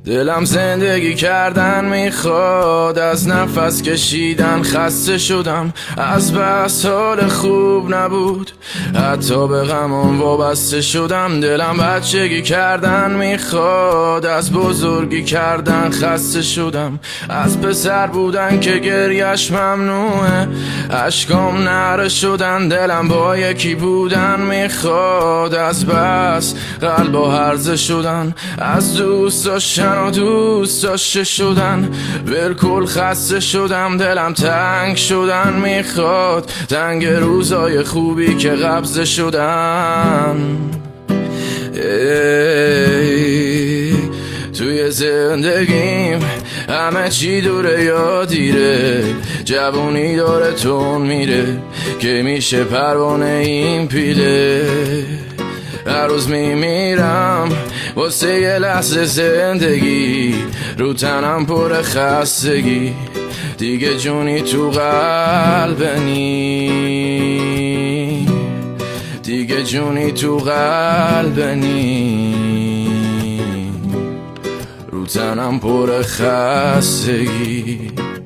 دلم زندگی کردن میخواد، از نفس کشیدن خسته شدم، از بس حال خوب نبود، حتی به غمم وابسته شدم. دلم بچگی کردن میخواد، از بزرگی کردن خسته شدم، از پسر بودن که گریش ممنوعه، اشکام نره شدن. دلم با یکی بودن میخواد، از بس قلب و هرزه شدن، از دوست داشتن و دوست داشته شدن بالکل خسته شدم. دلم تنگ شدن میخواد، تنگ روزای خوبی که قبضه شدن. توی زندگیم همه چی دوره یا دیره، جوونی داره تون میره که میشه پروانه این پیله. هر روز میمیرم واسه یه لحظه زندگی، رو تنم پر خستگی، دیگه جونی تو قلب نی، دیگه جونی تو قلب نی، رو تنم پر خستگی.